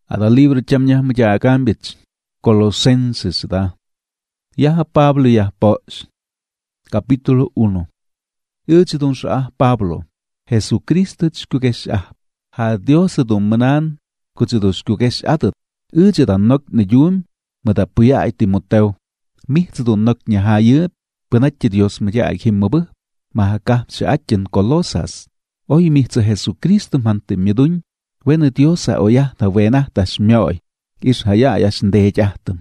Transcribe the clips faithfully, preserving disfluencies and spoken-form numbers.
Ada libro chamnya mja cambich Colosenses da. Ya Pablo ya Poch. Capítulo uno. Ilchi don sha Pablo. Jesucristo chkukesh ah. Ha Dios don manan kuchidos kukesh atat. Ilchi dan nok ne yum mada puya ay Timoteo. Mihts don nok nya hayet penach Dios mja ay himmobu. Mahaka shachen Colosas. Oy mihts Jesucristo mante midun. When Dios a oya ta wena tas myoy. Is haya ya shinde jahtum.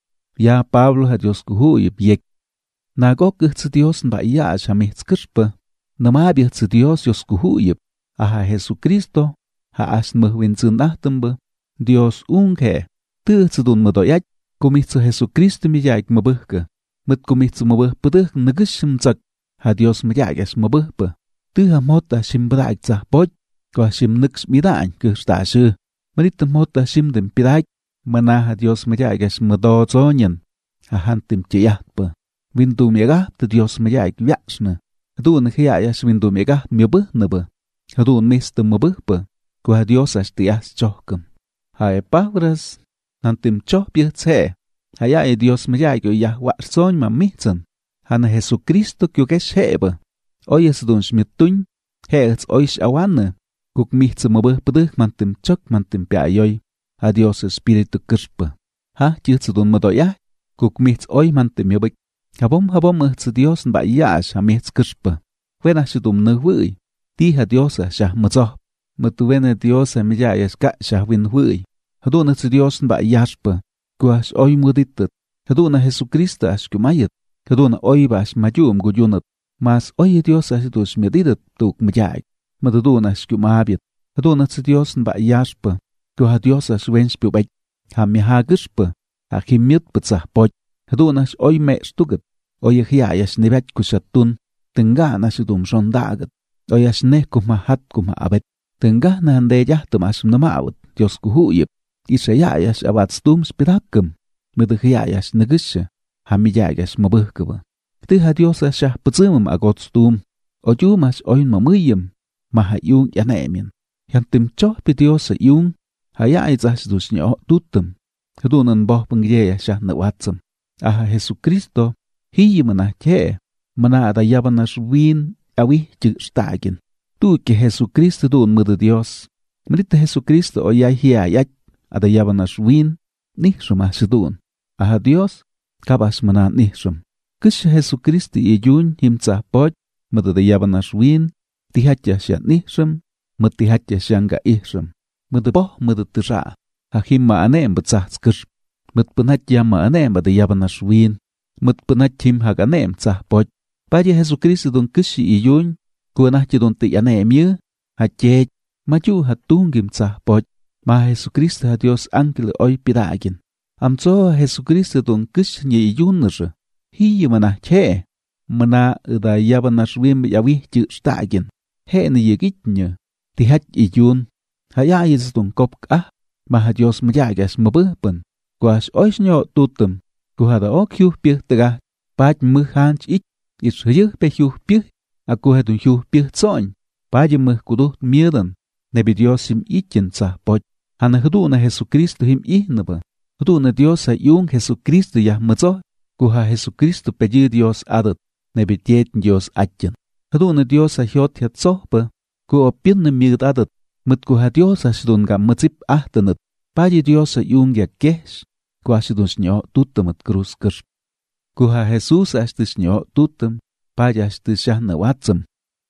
Ya Pablo ha Dios kuhu yek. Nagok gits Dios ba ya shamits kirspa. Namabi gits Dios Dios kuhu yep. Aha Jesucristo ha asmah winzun ahtumba. Dios unke. Tuts dun madoyak. Kumitsu Jesucristo mi yak mabuhka. Mit kumitsu mabuh pedih negishim zak. Ha Dios mi yak es mabuhpa. Tuha mota shimbraik zah poj. Kwa shim nix midaan ke stashe. Marit mota shim dem pirak. Mana ha Dios me jagas mado zonyen. Ha hantim chiyatpa. Windu mega te Dios me jag vyasna. Hadun khiayas windu mega myobuh naba. Hadun mista mabuhpa. Kwa Dios as tias chohkam. Ha e pavras. Nantim choh pietse. Ha ya e Dios me jag ya warzon ma mitsan. Hana Jesucristo kyo kesh heba. Oyes dun shmitun. Heets oish awana. Kuk mihtse mabuh pedih mantim chok mantim piayoy. Ha Dios Espíritu kirspa. Ha chiltse dun madoya. Kuk mihtse oy mantim yobik. Habom habom mihtse Dios nba yash ha mihtse kirspa. Wena shidum nahwui. Ti ha Dios ha shah mazoh. Matu wena Dios ha mijayas ka shah winhui. Hadun ha Dios nba yashpa. Kuash oy muditat. Hadun ha Jesucristo ash kumayat. Hadun ha oy bash mayum guyunat. Mas oy Dios ha shidus medidat tuk mijay. Madaduna skumabit. Haduna tsi Dios nba yashpa. Ku ha Dios as wenshpi bek. Ha mihagishpa. Ha kimit petsah poj. Haduna sh oy me stugat. Oy hiayas nibet kushatun. Tenga na shidum shondagat. Oy as ne kuma hat kuma abet. Tenga na hande jahtum as namawat. Dios kuhuyip. Isa yayas abat stum spirakam. Mada hiayas nagisha. Ha miyagas mabuhkaba. Ti ha Dios as shah petzimum agot stum. Ojumas oy mamuyim. Maha yung yanemin. Yan tim choh pi Dios sa yung. Haya ay zas dus nyo tutum. Hadunan boh pangyeya siya na watsam. Aha Jesucristo. Hiyi mana kye. Mana adayaban na shwin. Awi jig stagin. Tu ki Jesucristo dun muda Dios. Manita Jesucristo o yay hiya yay. Adayaban na shwin. Nihshum asidun. Aha Dios. Kabas mana nihshum. Kish Jesucristo iyun himtsa poj. Muda dayaban na shwin. Tihatya siya nihsham, matihatya siya nga ihsham. Madaboh madatira, hakim maanem batsahskir. Matpanatya maanem badayaban na shwin. Matpanatyim haganem tsah poj. Paya Jesucristo don kishi iyun, kuanahya don tiyanem yu, hachej, mayu hatungim tsah poj. Ma Jesucristo ha Dios angel oy piragin. Amso Jesucristo don kish nye iyun nir. Hiyi manahche, mana dayaban na shwin yawi jir stagin. He ni yegitnya. Tihat iyun. Haya yizitun kop ah. Maha Dios majagas mabuhpan. Kuas ois nyo tutum. Kuhada o kyuh pih tega. Paj muh hanch ich. Is hyuh pe hyuh pih. Aku hadun hyuh pih tsoñ. Paj muh kuduh mirdan. Nebi Dios him ichen tsah poj. Hana hadu na Jesucristo him ihnaba. Hadu na Dios ha yung Jesucristo yah mazoh. Kuha Jesucristo peji Dios adat. Nebi tiet Dios achen. Haduna Dios ha hyot hiat sohpa. Ku opin na mird adat. Mat ku ha Dios ha shidun ga matzip ahtanat. Paji Dios ha yung ya kesh. Ku ha shidun shnyo tutam at krus kirsh. Ku ha Jesus ha shtis shnyo tutam. Paji ha shtis shah na watsam.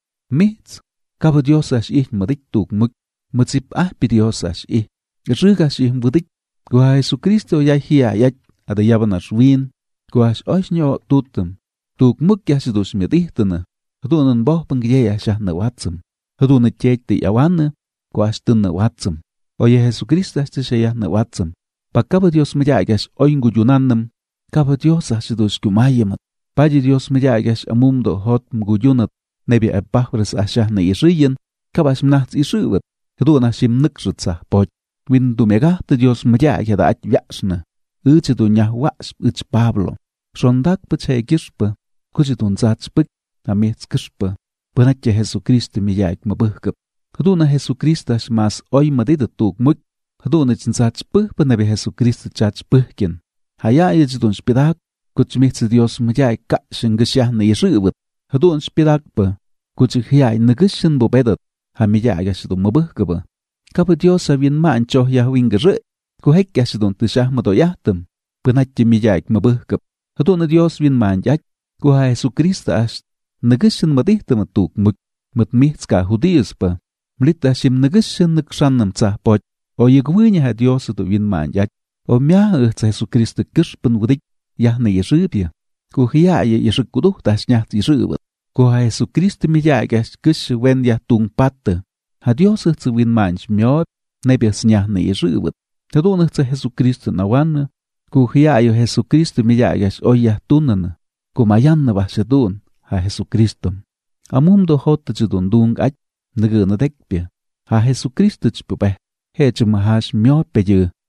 Mitz. Kaba Dios ha shih madik tuk muk. Matzip ah pi Dios ha shih. Riga shih madik. Ku ha Jesucristo ya hiya yach. Adayaban ha shwin. Ku ha shoy shnyo tutam. Tuk muk ya shidus medihtana. Hadunan boh pangyeya siya na watsam. Hadunan chech ti yawana. Kuashtun na watsam. Oye Jesucristo asti siya na watsam. Pagkaba Dios majagas oing guyunanam. Kaba Dios asidus kumayamat. Paji Dios majagas amumdo hot mguyunat. Nebi abahras asya na iriyan. Kabas mnats iriwat. Hadunan asim niksut sa poj. Windu megahta Dios majagya da at vyasna. Uchidu nyah wasp uch Pablo. Shondak pa chay gispa. Kuchidun zatspik. Amets kirspa. Panatya Jesucristo mi yaik mabuhkap. Kaduna Jesucristo mas oy madida tuk muk. Hadun chinsach puh panabi Jesucristo chach puhkin. Haya yajidun spidak kuchmitz Dios mayay kashin gashah na yashubut. Hadun spidak pa kuchihiyay nagashin bobedat. Hamiyay yashidun mabuhkaba. Kapa Dios avin maan choh yahwin gare. Kuhek yashidun tishah madoyahtam. Panatya miyay mabuhkab. Hadun Dios vin maan yak. Kuha Jesucristo ash. Nagashin madihtam atuk muk. Matmitska judíos pa. Mlita shim nagashin nakshanam tsah poch. O yagwinya ha Dios to vin maan yak. O mya ugtsa Jesucristo kirshpan wudik. Yahna yashubya. Kuhiyaya yashikuduh tash nyaht yashubat. Kuha Jesucristo miyay gash kish wen yah tung patta. Ha Dios ugtsa vin maan shmyob. Nebias nyahna yashubat. Hadun ugtsa Jesucristo nawana. Kuhiyaya Jesucristo miyay gash o yah tunana. Kumayanna bashadun ha Jesucristo. Amumdo hota chidun dung ach. Nagana dekpya. Ha Jesucristo chpubeh. Hech mahash myob peyo.